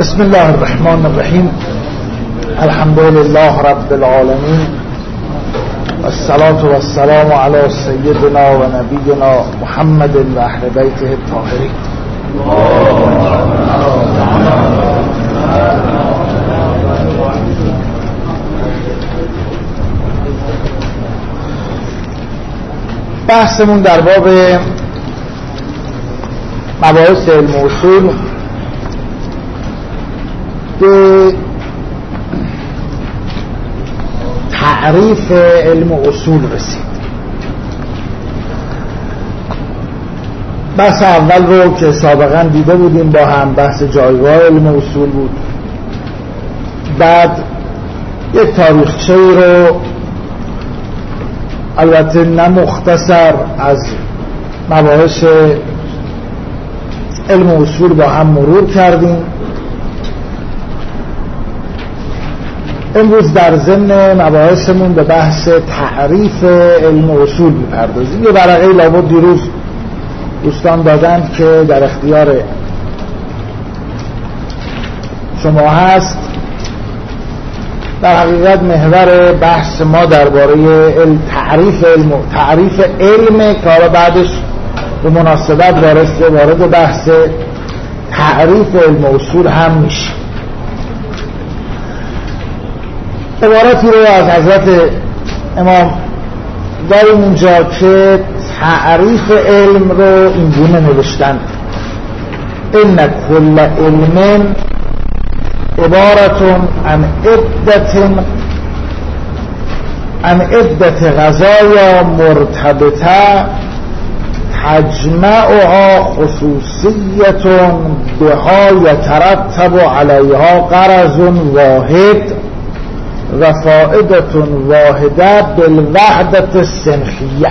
بسم الله الرحمن الرحیم. الحمد لله رب العالمین، والصلاة والسلام علی سیدنا و نبینا محمد و اهل بیته الطاهرین. بحثمون در باب مباحث علم و اصول به تعریف علم و اصول رسید. بحث اول رو که سابقا دیده بودیم با هم، بحث جایگاه علم و اصول بود. بعد یک تاریخچه رو البته نه مختصر از مباحث علم و اصول با هم مرور کردیم. امروز در ضمن مباحثمون به بحث تعریف علم و اصول می‌پردازیم. یه ورقه لابد دیروز دوستان دادن که در اختیار شما هست. در حقیقت محور بحث ما درباره تعریف علم که حالا بعدش به مناسبت وارد بحث تعریف علم و اصول هم میشه. عبارتی رو از حضرت امام داریم اونجا که تعریف علم رو اینگونه نوشتن: ان کل علم عبارتون عن عدت غذایا مرتبطه تجمعها خصوصیتون بها یترتب علیها غرض واحد و فائدتون واحده بالوحدت السنخیه.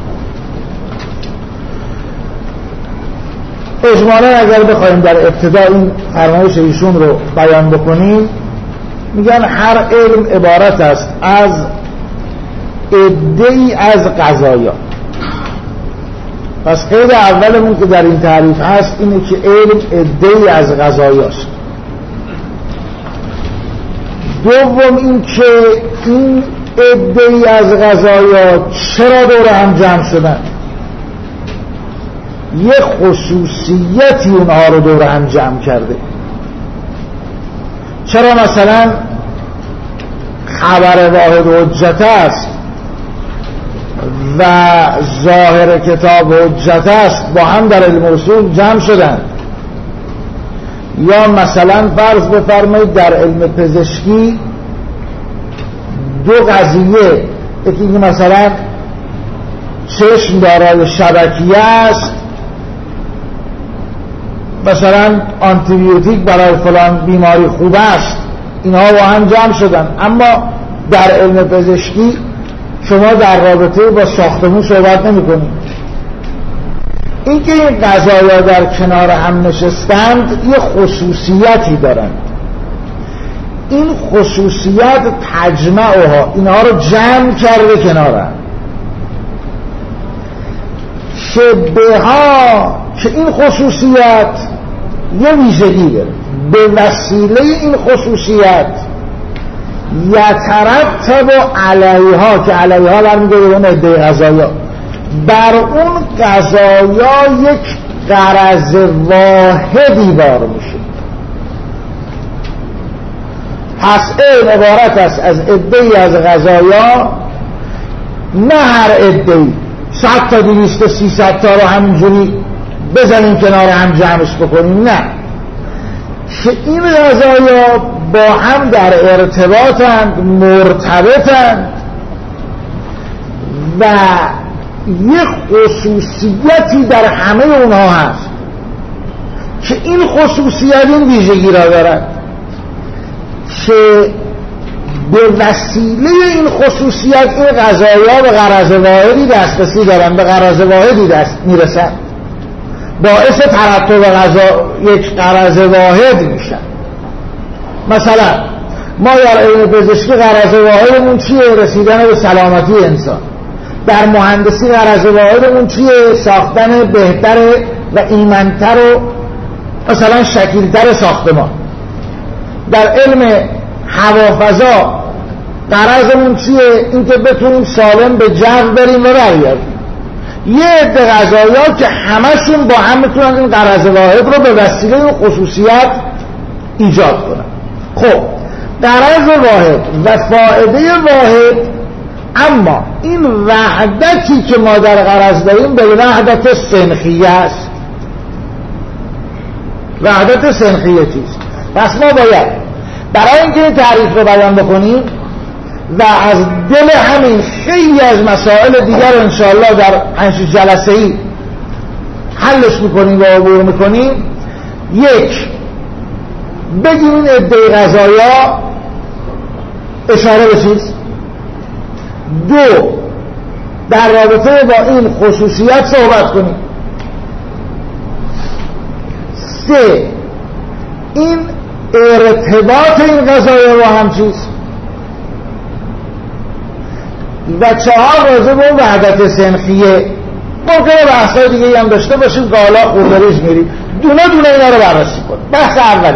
اجمالا اگر بخوایم در ابتدا این فرمایش ایشون رو بیان بکنیم، میگن هر علم عبارت است از عده‌ای از غذایا. پس قید اولمون که در این تعریف هست اینه که علم عده‌ای از غذایاست. دوم این که این عده‌ای از غذایا چرا دور هم جمع شدن؟ یه خصوصیتی اونها رو دور هم جمع کرده. چرا مثلا خبر واحد حجت است و ظاهر کتاب حجت است با هم در علم اصول جمع شدن؟ یا مثلا فرض بفرمایید در علم پزشکی دو قضیه، یکی مثلا چشم دارای شبکیه است، مثلا آنتیبیوتیک برای فلان بیماری خوب است، اینها با هم جمع شدن. اما در علم پزشکی شما در رابطه با ساختمون صحبت نمی کنید. این که این غذایا در کنار هم نشستند یه خصوصیتی دارند. این خصوصیت تجمعها، اینها رو جمع کرده کنار هم. که این خصوصیت یه ویژگی داره. به وسیله این خصوصیت یترتب علیها، که علیها برمیگرده به اون عده غذایا، بر اون غذایا یک غرض واحدی بار میشه. پس علم عبارت است از عده‌ای از غذایا، نه هر عده‌ای 100 تا 200 تا 300 تا رو همینجوری بزنیم کنار هم جمعش بکنیم، نه، که این غذایا با هم در ارتباطند، مرتبطند و یک خصوصیتی در همه اونها هست که این خصوصیت این ویژگی را دارد که به وسیله این خصوصیت این غذایا به غرض واحدی دسترسی دارن، به غرض واحدی دست میرسن، باعث ترتب غذا یک غرض واحد میشن. مثلا ما در علم پزشکی غرض واحدمون چیه؟ رسیدن به سلامتی انسان. در مهندسی غرض واحدمون چیه؟ ساختن بهتر و ایمن‌تر و مثلا شکیل‌تر ساختمان. در علم هوافضا غرضمون چیه؟ اینکه بتونیم سالم به جو بریم و برگردیم. یه عده غذایا که همشون با هم میتونن این غرض واحد رو به وسیله این خصوصیت ایجاد کنن. خب غرض واحد و فائده واحد، اما این وحدتی که ما در غرض داریم به وحدت سنخیه است. وحدت سنخیه چیست؟ پس ما باید برای اینکه این تعریف رو بیان بکنیم و از دل همین خیلی از مسائل دیگر انشاءالله در 5 جلسه‌ای حلش میکنیم و عبور میکنیم، یک بگیم این عده غذایا اشاره به چیست، دو در رابطه با این خصوصیت صحبت کنیم، سه این ارتباط این غذایا با هم چیست، و چهار راجع به وحدت سنخیه. ممکنه بحثای دیگه هم داشته باشیم که حالا خوردریز میریم دونه دونه اینا رو بررسی کنیم. بحث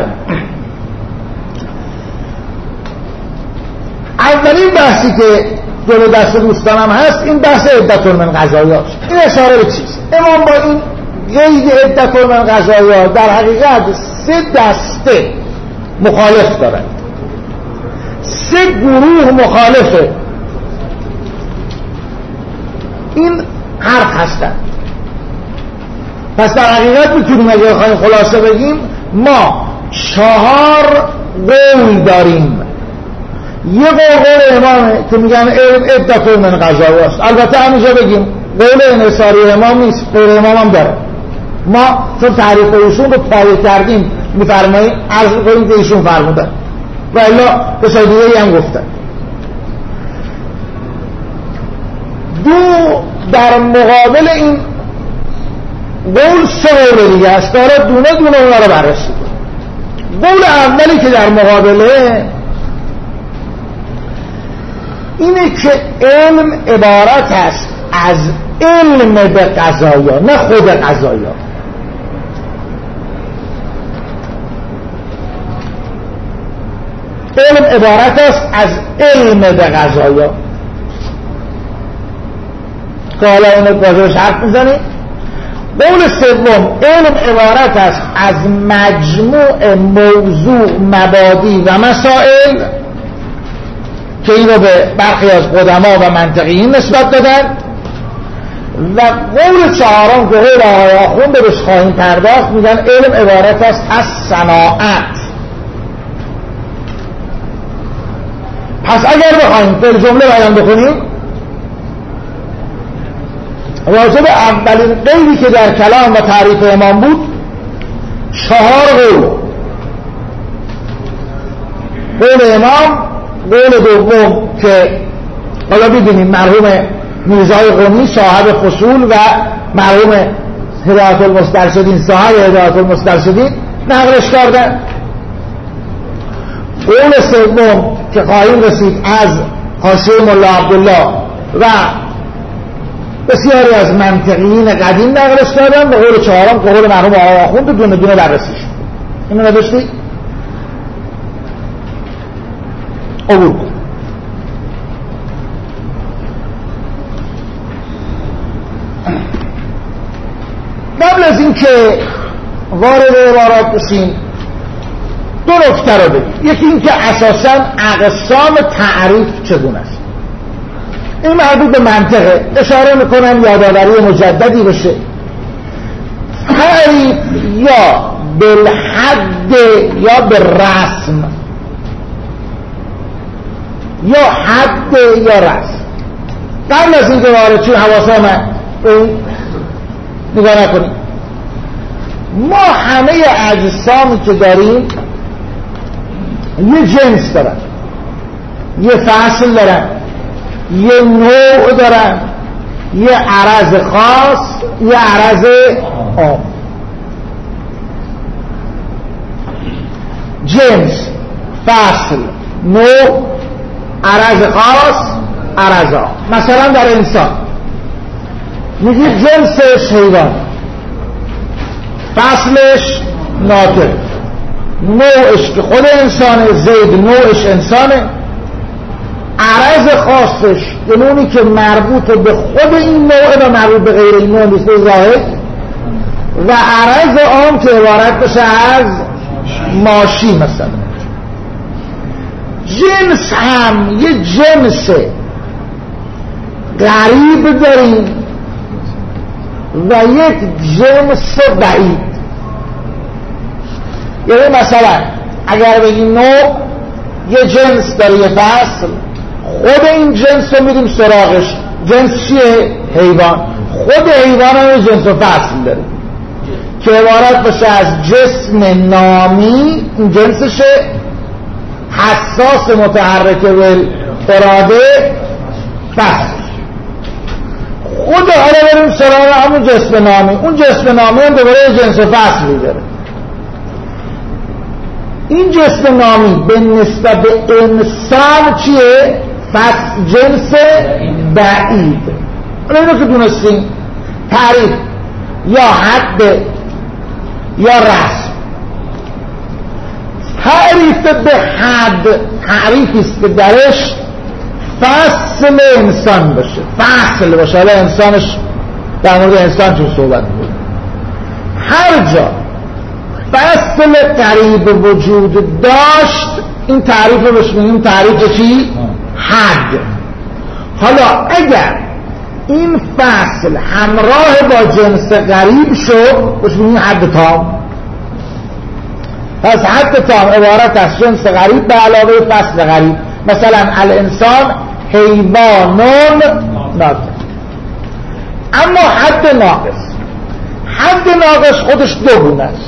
اولین بحثی که جلو دست دوستانم هست این بحث عدة من غذایاست. این اشاره به چیست؟ امام با این قید عدة من غذایا در حقیقت 3 دسته مخالف دارن، 3 گروه مخالفه این حرف هستن. پس در حقیقت میتونیم اگه بخوایم خلاصه بگیم ما 4 قول داریم. یه قول امامه که میگن عدة من غذایاست. البته همینجا بگیم قول انحصاری امام نیست، قول امام هم داره. ما چون تعریف ایشون رو پایه کردیم میفرماییم عرض کنیم که ایشون فرمودن و الا کسای دیگه هم گفتن. دو در مقابل این قول 3 قول دیگه است. داره دونه دونه اونا رو بررسی کنیم. قول اولی که در مقابله اینه که علم عبارت است از علم به قضایا، نه خود قضایا. علم عبارت است از علم به قضایا که حالا اینو بازرش حرف میزنیم. قول سوم علم عبارت است از مجموع موضوع مبادی و مسائل که این رو به برخی از قدما و منطقیین نسبت دادن. و قول چهارم که قول آقای آخونده بهش خواهیم پرداخت میگن علم عبارت است از صناعت. پس اگر بخواهیم فی جمله بیان بکنیم راجع به اولین قیدی که در کلام و تعریف امام بود 4 قول. قول امام، قول دوم که حالا ببینیم مرحوم میرزای قمی صاحب فصول و مرحوم هدایت المسترشدین صاحب هدایت المسترشدین نقلش کردن. قول سوم که خواهیم رسید از حاشیه ملا عبدالله و بسیاری از منطقیین قدیم نقلش کردن. و قول چهارم که قول مرحوم آقای آخوند دونه دونه بررسیش. اینو نداشتی؟ عبور کن. قبل از این که وارد عبارات بشیم 2 نکته رو بگیم. یکی این که اساساً اقسام تعریف چگونه است. این مربوط به منطقه. اشاره میکنم یادآوری مجددی بشه. تعریف یا بالحد یا بالرسم، یا حد یا رسم. قبل از این که وارد چون حواسا من نگاه نکنیم، ما همه اجسامی که داریم یه جنس دارن، یه فصل دارن، یه نوع دارن، یه عرض خاص، یه عرض عام. جنس، فصل، نوع، عرض خاص، عرض عام. مثلا در انسان میگی جنسش حیوان، فصلش ناطق، نوعش که خود انسانه، زید نوعش انسانه، عرض خاصش اونی که مربوط به خود این نوع و مربوط به غیر این نوع نیست زاهد، و عرض عام که عبارت بشه از ماشی. مثلا جنس هم یه جنس غریب داریم و یک جنس بعید. یعنی مثلا اگر بگیم نوع یه جنس داره، یه فصل، خود این جنس رو میریم سراغش. جنس چیه؟ حیوان. خود حیوان هم یه جنس و فصل داره که عبارت باشه از جسم نامی، این جنسشه، حساس متحرک بالاراده، فصل. خود حالا بریم سراغ همون جسم نامی. اون جسم نامی هم دوباره جنس و فصلی داره. این جسم نامی به نسبت به انسان چیه؟ فصل، جنس بعید. اینو که دونستیم تعریف یا حد یا رسم. تعریف به حد تعریفیست که درش فصل انسان باشه، فصل باشه. حالا انسانش در مورد انسان چون صحبت بود، هر جا فصل قریب وجود داشت این تعریف رو بهش میگیم تعریف چی؟ حد. حالا اگر این فصل همراه با جنس قریب شد بهش میگیم حد تام. پس حد تام عبارت از جنس قریب به علاوه فصل قریب. مثلا الانسان حیوانون ناطق. اما حد ناقص، حد ناقص خودش دو گونه است.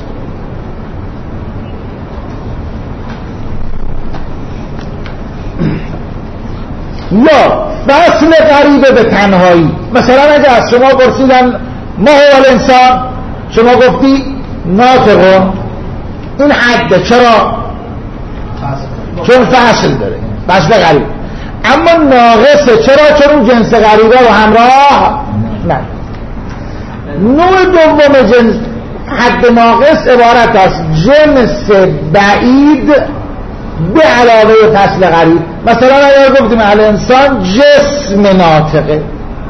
یا فصل قریب به تنهایی. مثلا اگه از شما پرسیدن ما هو الانسان، شما گفتی ناطقون، این حده. چرا؟ چون فصل داره، فصل قریب. اما ناقصه. چرا؟ چون جنس قریبه رو همراه نه. نوع دوم جنس حد ناقص عبارت است جنس بعید به علاوه فصل قریب. مثلا اگر گفتیم الانسان جسم ناطقه،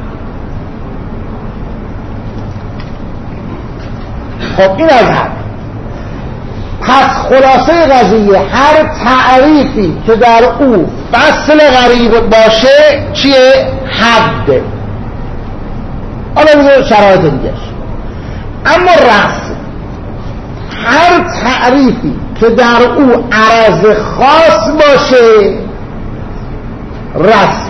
خب این از حد. پس خلاصه قضیه هر تعریفی که در او فصل غریب باشه چیه؟ حده. حالا میگه شرایط دیگه. اما رسم، هر تعریفی که در او عرض خاص باشه رسم.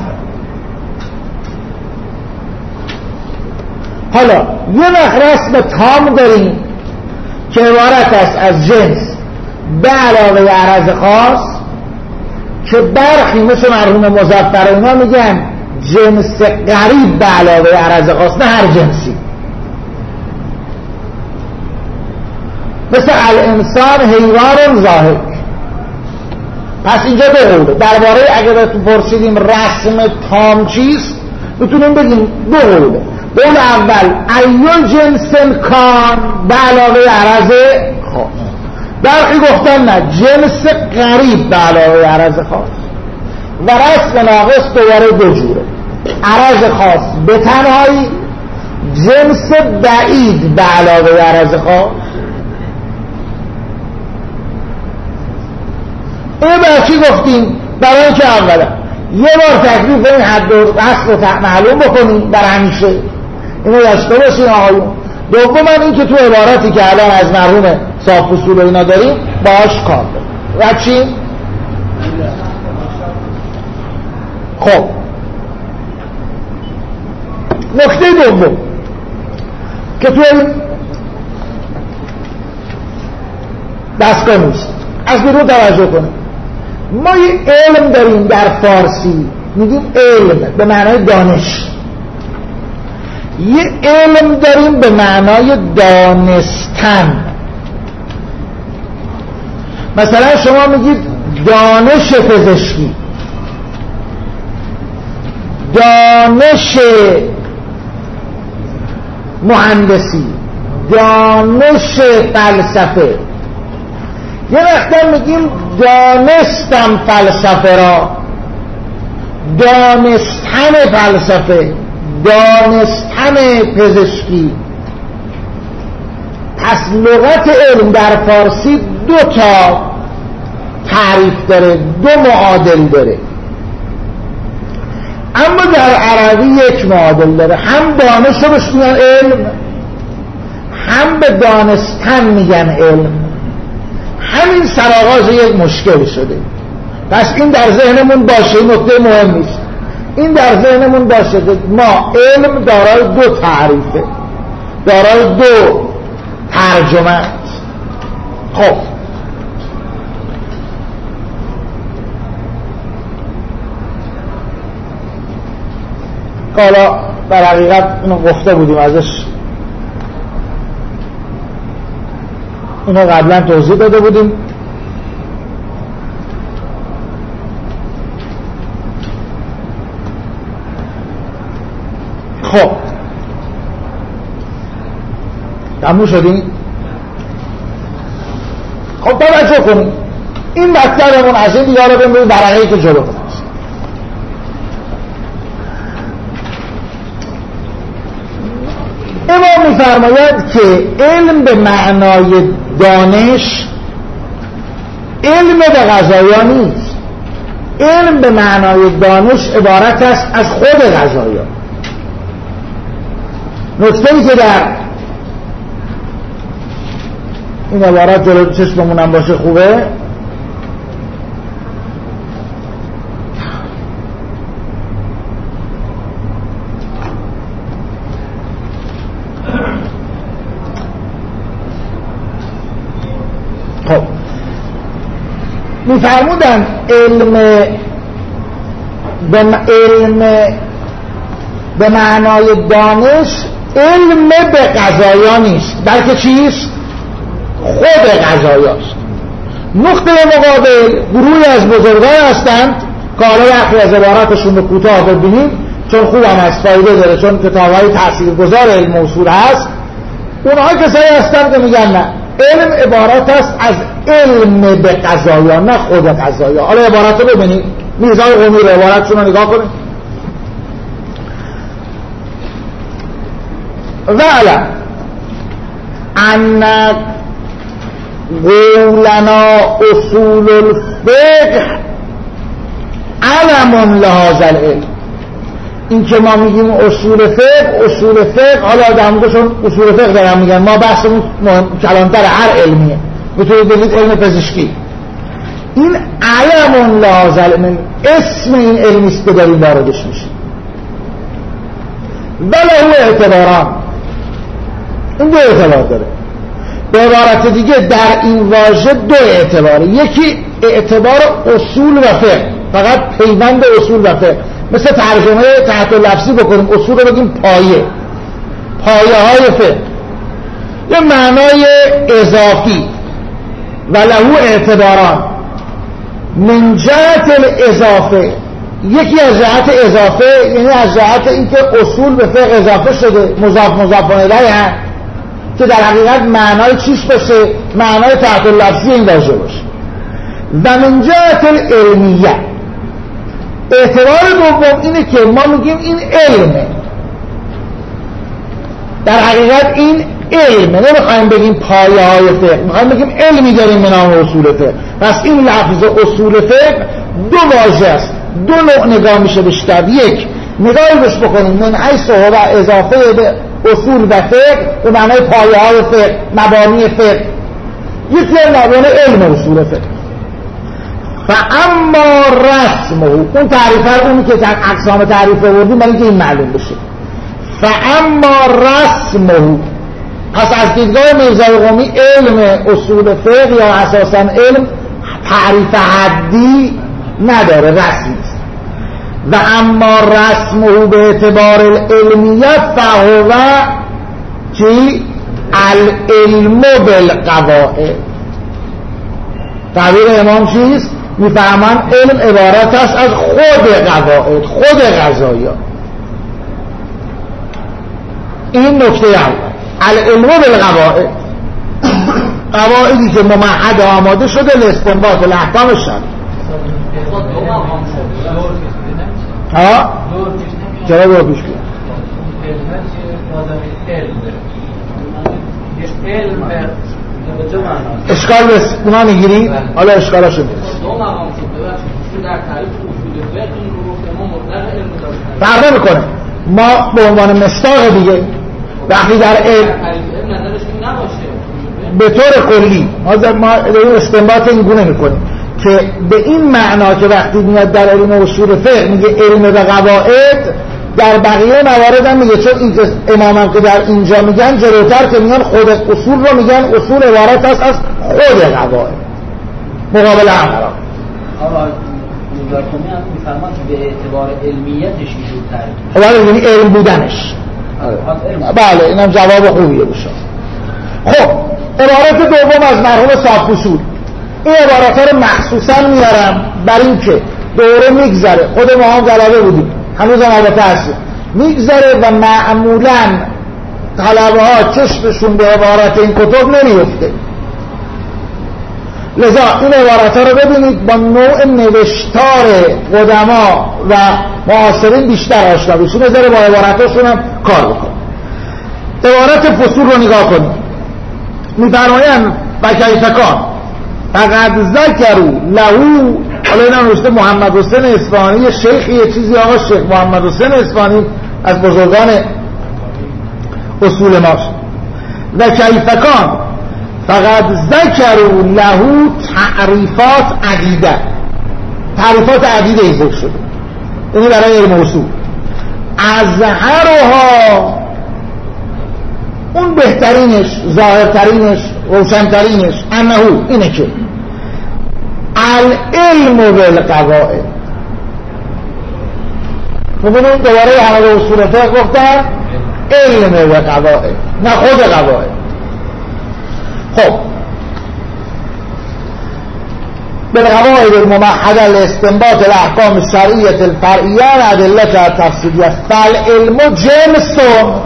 حالا یه وقت رسم تام داریم که عبارت است از جنس به علاوه عرض خاص، که برخی مثل مرحوم مظفر اینا میگن جنس قریب به علاوه عرض خاص، نه هر جنسی. مثل الانسان حیوان ظاهر. پس اینجا دو قوله درباره اگه بهتون پرسیدیم رسم تام چیست میتونیم بگیم دو قوله. قول اول ایو جنسن کان به علاوه عرض خاص. برخی گفتن نه، جنس قریب به علاوه عرض خاص. و رسم ناقص دوباره دو جوره، عرض خاص به تنهایی، جنس بعید به علاوه عرض خاص. اینو برای چی گفتیم؟ برای اینکه اولا یه بار تکلیف این حد و اصل رو معلوم بکنیم در همیشه، اینو داشته باشیم آقایون. دوما این که تو عبارتی که الان از مرحوم صاحب اصول اینا داریم باهاش کار داریم. و چی؟ خب نکته دوم که تو این دستگاه نیست، از بیرون توجه کنیم. ما یه علم داریم در فارسی میگیم علم به معنای دانش، یه علم داریم به معنای دانستن. مثلا شما میگید دانش پزشکی، دانش مهندسی، دانش فلسفه. یه وقتا میگیم دانستم فلسفه را، دانستن فلسفه، دانستن پزشکی. پس لغت علم در فارسی دو تا تعریف داره، دو معادل داره، اما در عربی یک معادل داره. هم دانش رو بهش میگن علم، هم به دانستن میگن علم. همین سرآغاز یک مشکل شده. پس این در ذهنمون باشه، این نکته مهم نیست. این در ذهنمون باشه که ما علم دارای دو تعریفه، دارای دو ترجمه است. خب حالا در حقیقت اینو گفته بودیم ازش، اینو قبلا توضیح داده بودیم. خب تموم شدیم. خب توجه کنیم، این مطلبمون از این دیگه رو بمونیم برقی که جلو کنیم. امام می‌فرماید که علم به معنای دانش علم به قضایا نیست. علم به معنای دانش عبارت است از خود قضایا. نکته‌ای که در این عبارت جلو چشممون هم باشه خوبه، خب میفرمودن علم به معنای دانش علم به قضایا نیست، بلکه چیست؟ خود قضایاست. نقطه مقابل گروهی از بزرگان هستند که حالا یکی از عباراتشون رو کوتاه ببینیم چون خوب هم از فایده داره، چون کتاب‌های تاثیرگذار علم اصول هست. اونها کسایی هستند که میگن نه، علم عبارت است از علم به قضایا نه خود قضایا. حالا عبارت رو ببینید، میزان قومی رو عبارتشون رو نگاه کنید. وعلم ان قولنا اصول الفقه علم لهذا العلم. این که ما میگیم اصول فقه حالا در موردشون اصول فقه دارم میگن، ما بحثمون کلانتر هر علمیه، میتونید بگید علم پزشکی. این علم لهذا العلم اسم این علمیست که داریم واردش میشیم. وله اعتباران، این دو اعتبار داره. به عبارت دیگه در این واژه دو اعتباره. یکی اعتبار اصول و فقه، فقط پیوند اصول و فقه، مثل ترجمه تحت لفظی بکنیم اصول رو بگیم پایه های فقه، یه معنای اضافی. و له اعتباران من جهت الاضافه، یکی از جهت اضافه یعنی از جهت اینکه اصول به فقه اضافه شده، مضاف الیه هم که در حقیقت معنای چیش باشه؟ معنای تحت لفظی این واژه باشه. و من جهت العلمیه، اعتبار دوم اینه که ما میگیم این علمه، در حقیقت این علمه، نمیخوایم بگیم پایه های فقه، میخوایم بگیم علمی داریم به نام اصول فقه. پس این لفظ اصول فقه دو واژه است، دو نوع نگاه میشه بیشتر. یک نگاهی بهش بکنیم من حیث هو اضافه به اصول و فقه به معنای پایه های فقه، مبانی فقه. یکی از مبانی علم اصول فقه. فاما رسمه، اون تعریف اونی که در اقسام تعریف آوردیم برای اینکه این معلوم بشه. فاما رسمه، پس از دیدگاه میرزای قمی علم اصول فقه یا اساسا علم تعریف حدی نداره، رسمی است. و اما رسمه به اعتبار العلمیت فهو چی؟ العلم بالقواعد. تعبیر امام چیست؟ میفهمن علم عبارت است از خود قواعد، خود قضایا. این نکته اول، العلم بالقواعد. قواعدی که ممهد آماده شده لاستنباط الاحکام الشرعی. ها؟ چرا دور پیش کنید؟ اشکال بس اونا میگیری؟ حالا اشکالاشو بس در تعریف اصول فقه این رو گفته ما مطلق علم داریم فرق نمیکنه. ما به عنوان مصداق دیگه وقتی در علم نظرش این نباشه به طور کلی ما داریم استنباط این گونه میکنیم که به این معنا که وقتی میاد در علم اصول فقه میگه علم به قواعد، در بقیه موارد هم میگه، چون این امامان که در اینجا میگن جلوتر که میگن خود اصول رو میگن اصول عبارت هست از خود قواعد مقابل عمران. نگارکمی هم میفرماد که به اعتبار علمیتش میشود تعریف یعنی علم بودنش. بله اینم جواب خوبیه بشه. خب عبارت دوم از مرحوم صاحب اصول، این عبارت رو مخصوصا میارم برای اینکه دوره میگذره، خود ما هم غلبه بودیم هنوز هم البته هستیم، میگذره و معمولا طلبه ها چشمشون به عبارت این کتب نمیفته. لذا این عبارت ها رو ببینید، با نوع نوشتار قدما و معاصرین بیشتر آشنا بشید، بذاره با عبارتاشون هم کار بکن. عبارت فصول رو نگاه کنید، میفرمایند و کیفکان فقط ذکروا لهو، حالا اینا نوشته محمد حسین اصفهانی، یه شیخی یه چیزی آقا شیخ محمد حسین اصفهانی از بزرگان اصول ماست. و کیفکان فقط ذکروا لهو تعریفات عدیده، تعریفات عدیده ای ذکر شده، اینی برای علم اصول. ازهرها، اون بهترینش، ظاهرترینش، روشنترینش انهو، اینه که العلم بالقواعد. ببینید دوباره همه اصول فقه گفتن علم بالقواعد نه خود قواعد. خب بالقواعد الممهده لاستنباط الاحکام الشرعیه الفرعیه ادله التفصیلیه فالعلم جنس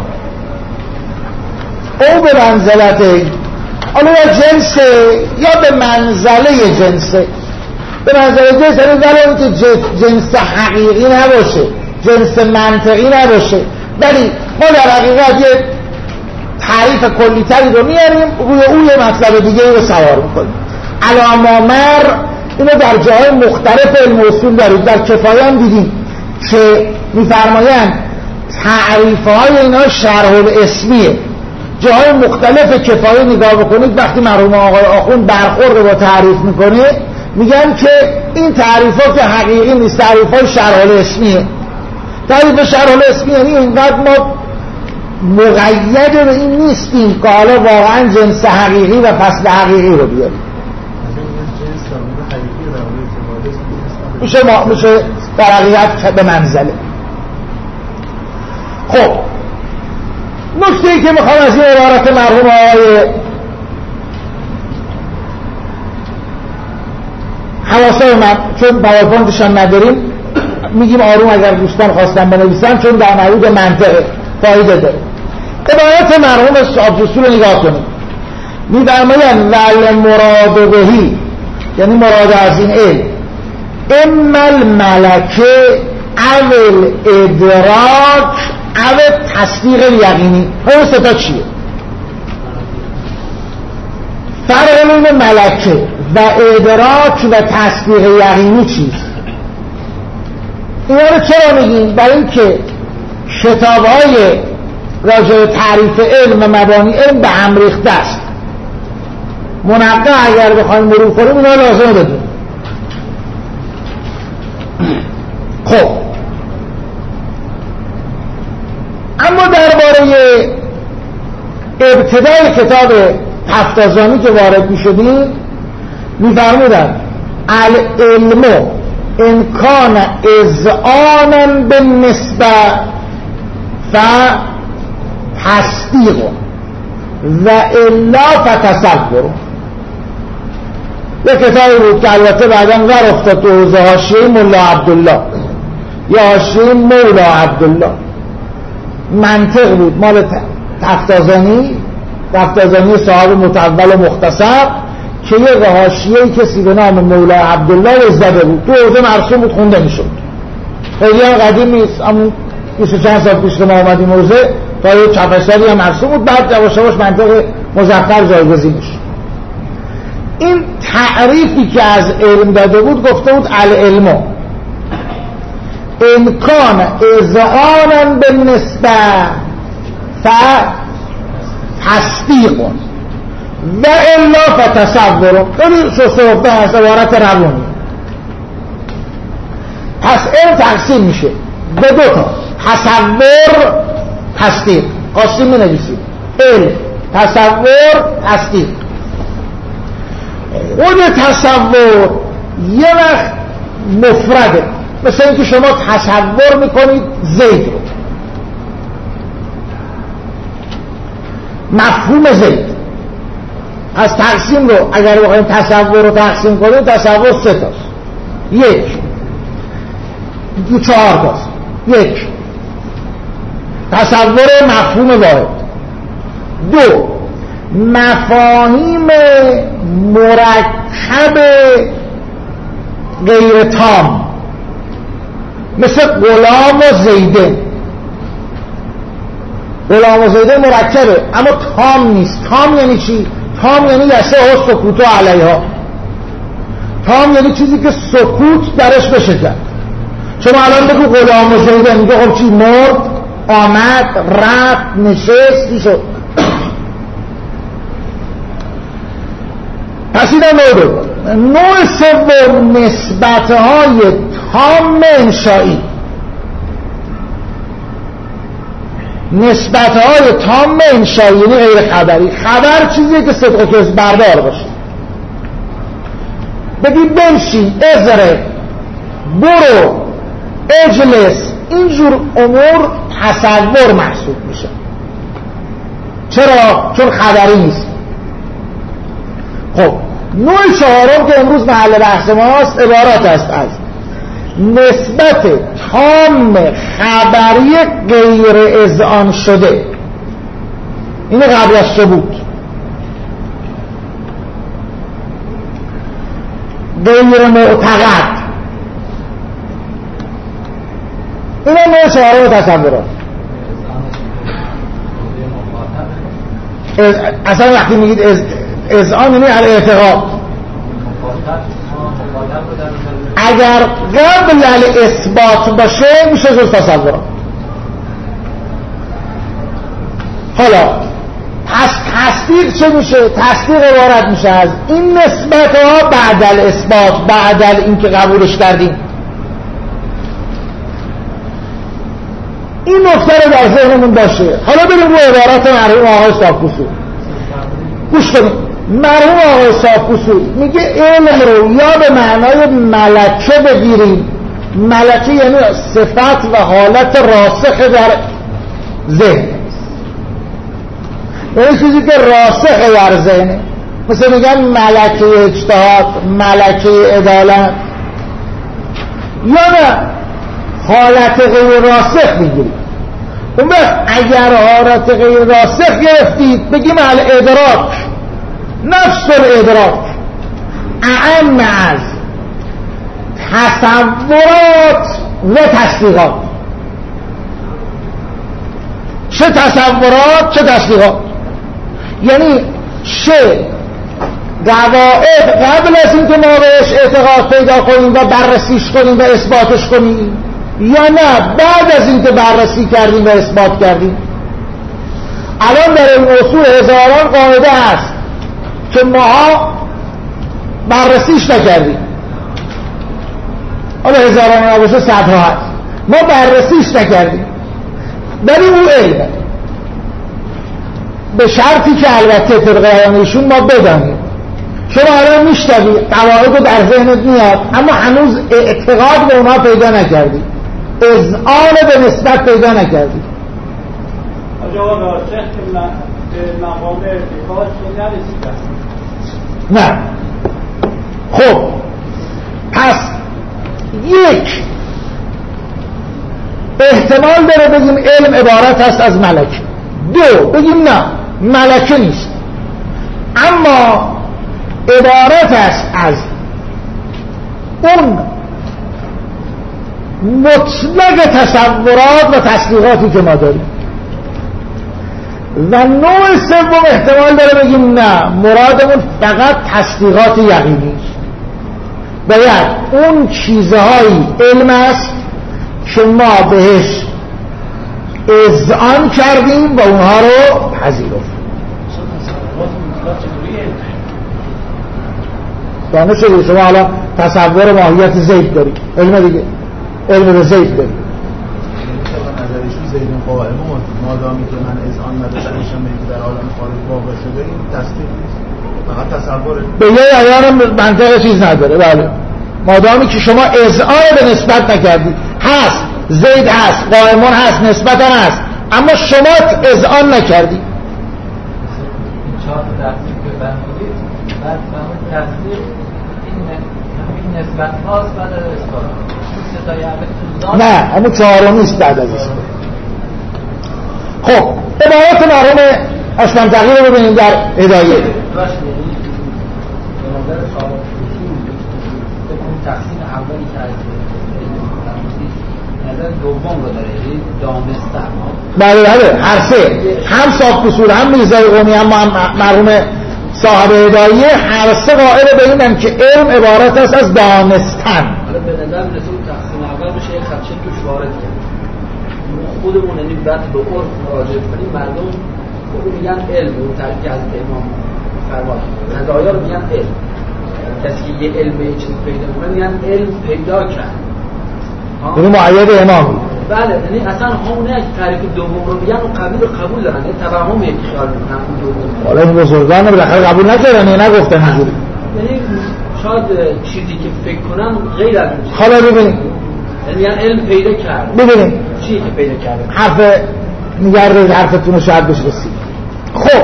او به منزلته، حالا یا جنسه یا به منزله جنسه. به منزله جنسه یعنی که جنس حقیقی نباشه، جنس منطقی نباشه، ولی ما در حقیقت یه تعریف کلی تری رو میاریم روی اون یه مطلب دیگه رو سوار میکنیم. علامامر اینو در جاهای مختلف علم اصول دارید، در کفایه هم دیدیم که میفرمایند تعریفهای اینا شرح الاسمیه. جاهای مختلف کفایه نگاه بکنید، وقتی مرحوم آقای آخوند برخورد با تعریف میکنه میگن که این تعریفات حقیقی نیست، تعریفات شرح الاسمیه. تعریف شرح الاسمی یعنی اینقدر ما مقید به این نیستیم که حالا واقعا جنس حقیقی و فصل حقیقی رو بیاریم. میشه در حقیقت به منزله. خب نکته‌ای که میخوام از این عبارت مرحوم آقای حواسای من، چون پاورپوینتش هم نداریم میگیم آروم اگر دوستان خواستن بنویسن، چون در مورد منطقه فایده داره. عبارت مرحوم صاحب اصول رو نگاه کنید، می‌فرمایند ول مراد بهی، یعنی مراد از این علم اما الملکه او الادراک او تصدیق یقینی. اون ستا چیه؟ فرق بین ملکه و ادراک و تصدیق یقینی چیست؟ اینا رو چرا میگیم؟ برای اینکه کتاب‌های راجع به تعریف علم و مبانی علم به هم ریخته است. منقع اگر بخوایم مرور کنیم اینا لازم بدونیم. خب اما درباره ابتدای کتاب تفتازانی که وارد می شدیم می‌فرمودن العلم ان کان اذعانا بالنسبه فتصدیق و الا فتصور. یک کتابی بود که البته بعداً غر افتاد تو حوزه حاشیه ملا عبدالله یا حاشیه مولا عبدالله، منطق بود مال تفتازانی رفتازانی صاحب متول و مختصر که یه حاشیه‌ای کسی به نام مولا عبدالله زده بود، تو حوزه مرسوم بود، خونده میشد. خیلی هم قدیم نیست، همون 20 چند سال پیش که ما آمدیم حوزه تا یه چپشتری هم مرسوم بود، بعد یواش یواش منطق مظفر جایگزین میشه. این تعریفی که از علم داده بود گفته بود العلم امکان اذعانا بالنسبه تصدیق و الا فتصور. خیلی سوسته هست، عبارت روانی. پس علم تقسیم میشه به دو تا، تصور تصدیق. قاسم می نویسید علم تصور تصدیق. خود تصور یه وقت مفرده، مثل اینکه شما تصور میکنید زید رو، مفهوم زید. از تقسیم رو اگر بخوایم تصور رو تقسیم کنیم، تصور 3 تاست، 1 4 تاست. 1 تصور مفهوم واحد، 2 مفاهیم مرکب غیر تام مثل غلام و زیده. غلام و زیده مرکبه اما تام نیست. تام یعنی چی؟ تام یعنی یسه ها سکوتو علیها. تام یعنی چیزی که سکوت درش بشه کرد. شما الان بگو غلام و زیده، میگه خب چی؟ مرد، آمد، رفت، نشست، چی شد؟ پس این نوع سوم نسبت‌های تام انشایی. نسبت‌های تام انشایی یعنی غیر خبری. خبر چیزیه که صدق و کذب بردار باشه. بگی بنشین، اضرب، برو، اجلس، اینجور امور تصور محسوب میشه. چرا؟ چون خبری نیست. خب نوع چهارم که امروز محل بحث ماست عبارت است از نسبت تام خبری غیر اذعان شده. این قبل از ثبوت، غیر معتقد. این نوع چهارم تصورات. اصلا وقتی میگید اذعان یعنی الاعتقاد. اگر قبل الاثبات باشه میشه جز تصورات. حالا پس تصدیق چه میشه؟ تصدیق عبارت میشه از این نسبت ها بعد الاثبات، بعد اینکه قبولش کردیم. این نکته رو در ذهنمون باشه. حالا بریم رو عبارت مرحوم آقای صاف‌پوستو. گوش کنید. مرحوم آقای صاف‌پوستو میگه علم رو یا به معنای ملکه بگیریم. ملکه یعنی صفت و حالت راسخ در ذهن، این چیزی که راسخ در ذهنه. مثل میگن ملکه اجتهاد، ملکه عدالت. یا نه حالت غیر راسخ بگیریم. اون وقت اگر حالت غیر راسخ گرفتید بگیم الادراک، نفس الادراک اعم از تصورات و تصدیقات. چه تصورات چه تصدیقات، یعنی چه قواعد قبل از اینکه ما بهش اعتقاد پیدا کنیم و بررسیش کنیم و اثباتش کنیم، یا نه بعد از اینکه بررسی کردیم و اثبات کردیم. الان در این اصول هزاران قاعده هست که ما بررسیش نکردیم. حالا هزاران نباشه صدها هست، ما بررسیش نکردیم، ولی اون علمه، به شرطی که البته طبق ایشون ما بدانیم. شما الان میشتوی قواعد رو در ذهنت میاد اما هنوز اعتقاد به اونا پیدا نکردی، اذعان به نسبت پیدا نکردی. آجا راسخ که به مقام ارتقاش نرسیدن. نه. خب پس یک احتمال داره بگیم علم عبارت هست از ملک. 2 بگیم نه، ملکه نیست، اما عبارت است از اون مطلق تصورات و تصدیقاتی که ما داریم. و نوع سوم احتمال داره بگیم نه، مرادمون فقط تصدیقات یقینی است. باید اون چیزهایی علم است که ما بهش اذعان کردیم و اونها رو پذیرفتیم. دانش شدید شما حالا تصور ماهیت زید دارید، علم دیگه، علم به زید دارید. نظرشون زید قائم مادامی که من اذعان نداشتم در عالم خارج واقع شده، این تصدیق نیست، فقط تصوره. به یه عیار منطق چیز نداره. بله، مادامی که شما اذعان به نسبت نکردید، هست زید هست، قائمون هست، نسبتا هست، اما شما اذعان نکردید. این چهار تصدیق که بنابید بعد تصدیق این نسبت هاست بعد از اثبات. نه، همون چهارمیست بعد از اثبات. خب عبارت مرحوم آشنامتقی رو ببینیم در هدایه. تقسیم اولی که از نظر دوم رو داره، یعنی دانستن. بله هر سه، هم صاحب اصول، هم میرزای قمی، هم مرحوم صاحب هدایه، هر سه قائل به اینن که علم عبارت است از دانستن. حالا به نظر رسول تقسیم اول بشه یک خدشه توش وارد کرد. خودمون یعنی بعد به عرف مراجعه کنیم، مردم خود میگن علم، اون تعریفی از امام فرمود قضایا رو میگن علم. کسی که یه علم یه چیز پیدا کنه میگن علم پیدا کرد. یعنی معید امام. بله، یعنی اصلا همونه اگه تعریف دوم رو میگن و قبول دارن، یعنی توهم یک خیال میکنن اون دوم. حالا این بزرگان رو بالاخره قبول نکردن یا نگفتن اینجوری. یعنی شاید چیزی که فکر کنن غیر از این. حالا ببینید. یعنی علم پیدا کرد. ببینید. چیزی که پیدا کرده. حرف نگرد حرفتون رو شاید بشه رسید. خب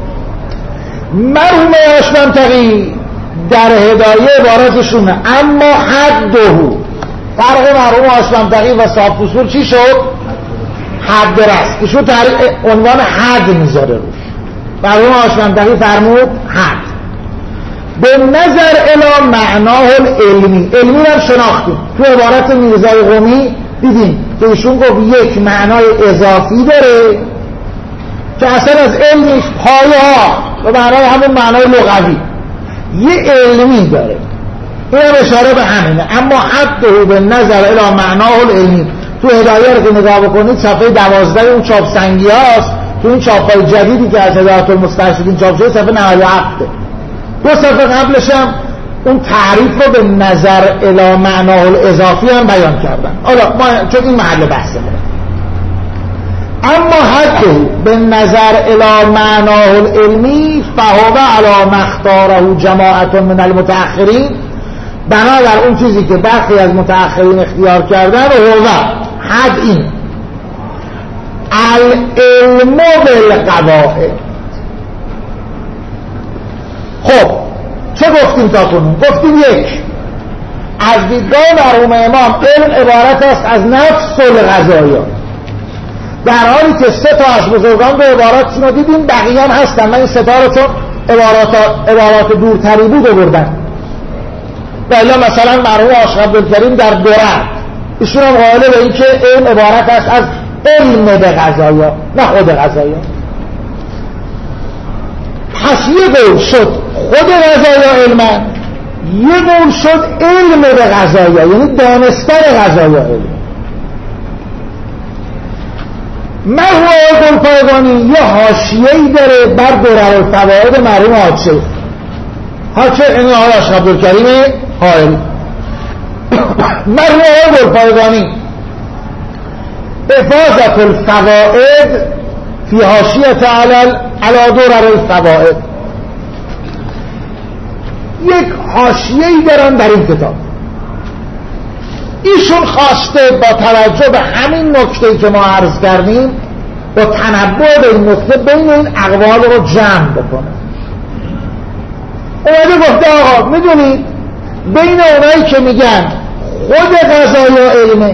مرحوم آشنامتقی در هدایه عبارتشونه، اما حده. فرق مرحوم آشنامتقی و صاحب اصول چی شد؟ حد رست. ایشون عنوان حد میذاره روش. مرحوم آشنامتقی فرمود حد. به نظر الی معناه العلمی. علمی هم شناختیم. تو عبارت میرزای قمی دیدیم که ایشون گفت یک معنای اضافی داره که اصلا از علمی پایه ها به معنای همون معنای لغوی، یه علمی داره. این هم اشاره به همینه. اما حده به نظر الی معناه العلمی. تو هدایه رو که نگاه بکنید صفحه 12 اون چاپ سنگی هاست، تو این چاپ‌های جدیدی که از هدایت المسترشدین چاپ شده صفحه 97. دو صفحه قبلش هم اون تعریف رو به نظر الی معناه الاضافی هم بیان کردن. حالا ما چون این محل بحثمونه. اما حده به نظر الی معناه العلمی فهو علی ما اختاره جماعت من المتأخرین، بنابر اون چیزی که برخی از متأخرین اختیار کردن و هو حد این العلم بالقواعد. خب چه گفتیم تا کنون؟ گفتیم یک، از دیدگاه مرحوم امام علم عبارت است از نفس القضایا، در حالی که سه تا از بزرگان به عبارات رو دیدیم، بقیه هم هستن. من این سه تا رو چون عبارات دورتری بود آوردن. بله مثلا مرحوم آشق عبدالکریم در درر ایشون هم قائل به این که علم عبارت است از علم به قضایا، نه خود قضایا. پس یه قول شد خود قضایا علمن، یه قول شد علم به قضایا، یعنی دانستن قضایا علم. مرحوم گلپایگانی یه حاشیه‌ای داره بر درر الفوائد مرحوم حاجی این آقای آشق عبدالکریم حائلی. مرحوم گلپایگانی افاضت الفوائد فی حاشیه علی درر الفوائد، یک حاشیه‌ای دارن در این کتاب. ایشون خواسته با توجه به همین نکته‌ای که ما عرض کردیم با تنبه به این نکته بین این اقوال رو جمع بکنه. اومده گفته آقا میدونید بین اونایی که میگن خود قضایا علمه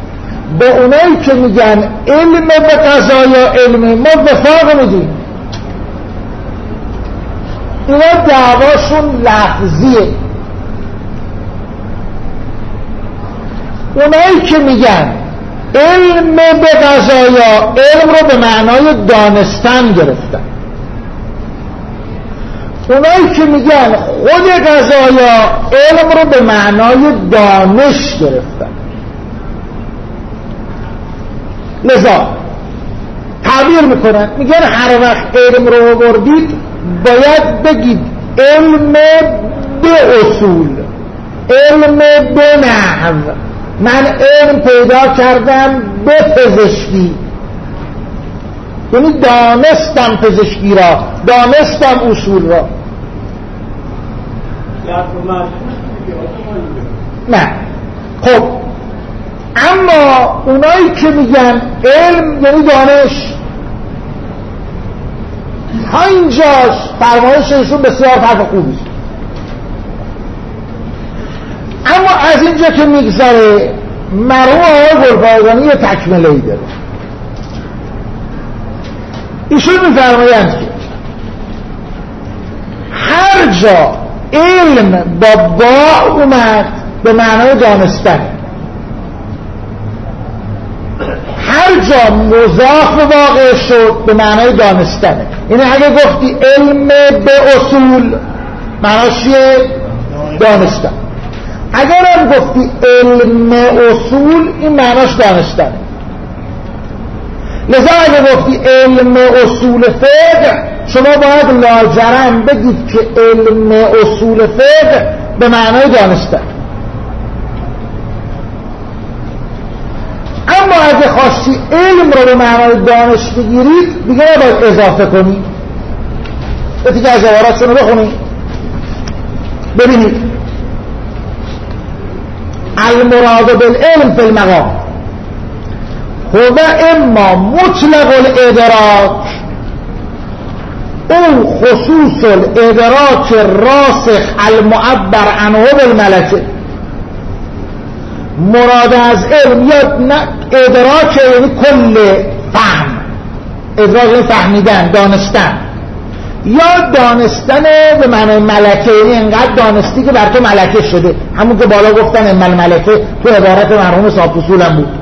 به اونایی که میگن علم به قضایا علمه ما وفاق میدیم. اینا دعواشون لفظیه. اونایی که میگن علم به قضایا علم رو به معنای دانستن گرفتن، اونایی که میگن خود قضایا علم رو به معنای دانش گرفتن. لذا تعبیر میکنن میگن هر وقت علم رو آوردید باید بگید علم به اصول، علم به نحو. من علم پیدا کردم به پزشکی، یعنی دانستم پزشکی را، دانستم اصول را. نه خب، اما اونایی که میگن علم یعنی دانش، تا اینجاش فرمایششون بسیار حرف خوبی است. اما از اینجا که میگذره مرحوم آقای گلپایگانی یه تکمله‌ای داره. ایشون میفرمایند که هر جا علم با با اومد به معنای دانستن، هر جا مضاف واقع شد به معنای دانستنه. یعنی اگه گفتی علم به اصول معناش چیه؟ دانستن. اگر هم گفتی علم اصول این معناش دانستنه. لذا اگه گفتی علم اصول فقه شما باید لاجرم بگید که علم اصول فقه به معنای دانستن. اما اگه خواستی علم رو به معنای دانش بگیرید دیگه نباید اضافه کنی. یکی که از عباراتشون رو بخونید ببینید. المراد بالعلم فی المقام هو اما مطلق الادراک او خصوص الادراک راسخ المعبر عنه بالملکه. مراد از علم یا ادراک یعنی کل فهم، ادراک یعنی فهمیدن، دانستن، یا دانستن به معنی ملکه، یعنی انقدر دانستی که بر تو ملکه شده. همون که بالا گفتن من ملکه تو عبارت مرحوم صاحب اصول هم بود.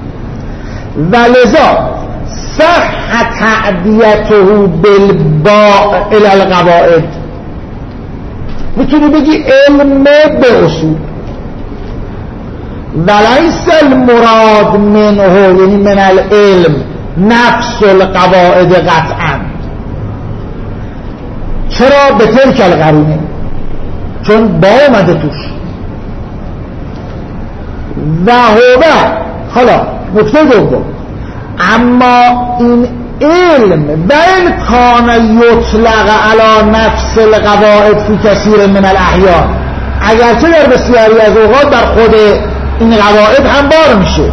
ولذا صح تعدیته بالباء الی القواعد. میتونی بگی علم به اصول. ولیس المراد منه یعنی من العلم نفس القواعد قطعا. چرا؟ به تلک القرینه، چون با اومده توش. و هو حالا نکته دوم، اما این علم و این کان یطلق علی نفس القواعد فی کثیر من الاحیان، اگرچه در بسیاری از اوقات بر خود این قواعد هم بار میشه،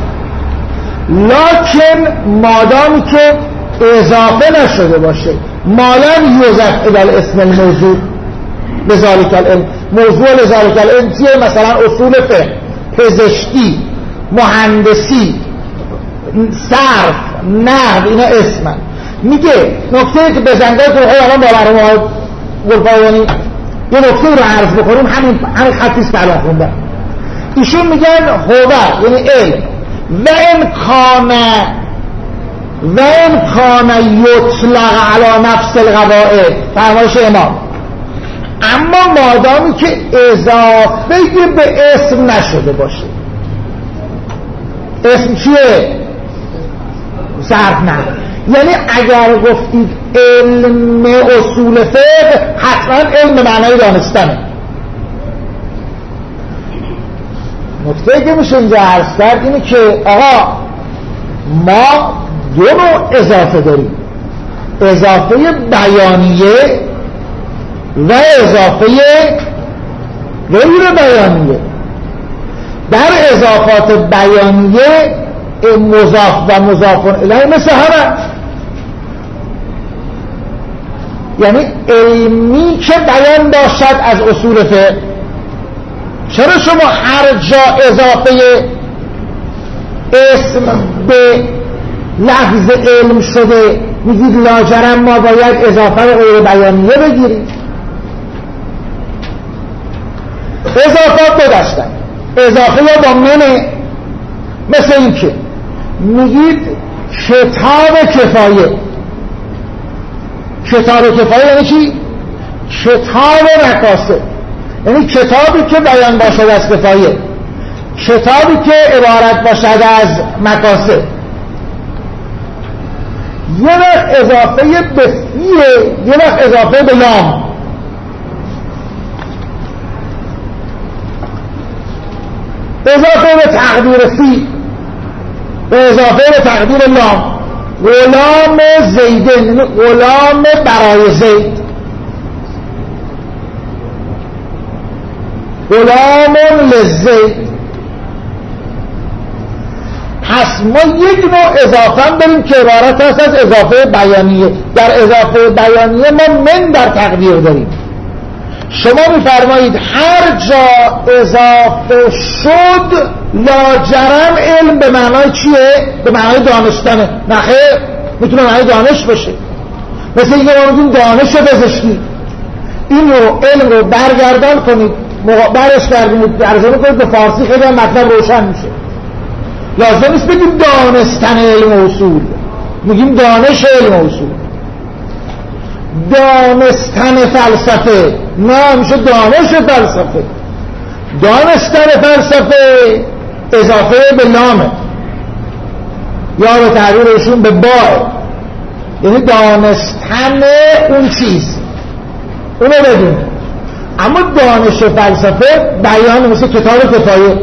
لکن مادامی که اضافه نشده باشه، مالن یوزف الی الاسم الموضوع لذالک العلم. موضوع لذالک العلم چیه؟ مثلا اصول فقه، پزشکی، مهندسی، صرف، نحو، اینا اسمن. میگه نکته که بزنگاه تو الان با مرحوم گلپایگانی یه نکته رو عرض بکنیم، همین خطیست که الان خوندم. ایشون میگن هو یعنی علم و این کان یطلق علی نفس القواعد، فرمایش امام، اما مادامی که اضافه به اسم نشده باشه. اسم چیه؟ صرف نه. یعنی اگر گفتید علم اصول فقه حتما علم معنای دانستنه. نکته که میشه اینجا عرض کرد اینه که آقا ما دو نوع اضافه داریم، اضافه بیانیه و اضافه غیر بیانیه. در اضافات بیانیه مضاف و مضاف الیه مثل همه، یعنی علمی که بیان باشد از اصول فقه. چرا شما هر جا اضافه اسم به لفظ علم شده میگید لاجرم ما باید اضافه غیر بیانیه بگیریم؟ اضافات بداشتن. اضافه یا با منه، مثل این که میگید کتاب کفایه. کتاب کفایه یعنی چی؟ کتاب مکاسب، یعنی کتابی که بیان باشد از کفایه، کتابی که عبارت باشد از مکاسب. یه وقت اضافه به فیه، یه وقت اضافه به لام. اضافه به تقدیر فی و اضافه به تقدیر لام. غلام زیدن، غلام برای زید، غلام لزید. پس ما یک نوع اضافه داریم که عبارت است از اضافه بیانیه. در اضافه بیانیه ما من در تقدیر داریم. شما میفرمایید هر جا اضافه شد لاجرم علم به معنای چیه؟ به معنای دانستنه. نخیر، میتونه معنای دانش باشه. مثل اینکه ما میگیم دانش پزشکی، این رو علم رو برگردان کنید، برش گردونید، ترجمه کنید به فارسی، خیلی مطلب روشن میشه. لازم نیست بگیم دانستن علم و اصول، میگیم دانش علم و اصول. دانستن فلسفه نه، میشه دانش فلسفه. دانستن فلسفه اضافه به لامه یا به تعبیرشون به باه، یعنی دانستن اون چیز، اونو بدون. اما دانش فلسفه بیان، مثل کتاب کفایه.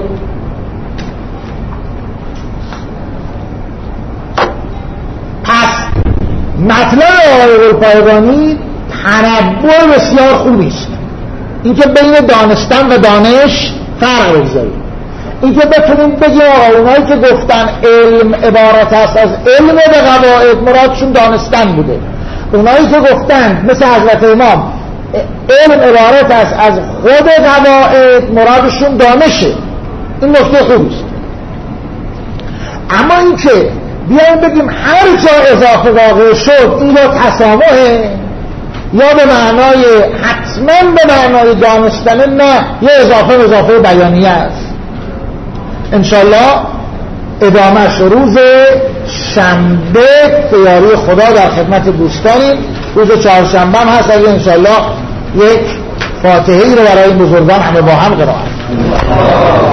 پس مطلب آقای گلپایگانی تنبؤ بسیار خوبی است، اینکه بین دانستن و دانش فرق بگذاریم. اینکه بتونیم بگیم آقا اونایی که گفتن علم عبارت است از علم به قواعد، مرادشون دانستن بوده. اونایی که گفتن مثل حضرت امام علم عبارت است از خود قواعد، مرادشون دانشه. این نکته خوبی است. اما اینکه بیایم بگیم هر جا اضافه واقع شد این یا تسامحه یا به معنای حتما به معنای دانستن، نه، یه اضافه بیانیه است. انشالله ادامهش روز شنبه به یاری خدا در خدمت دوستانیم. روز چهارشنبه هم هست، اگه انشالله یک فاتحه‌ای رو برای این بزرگان همه با هم قرائت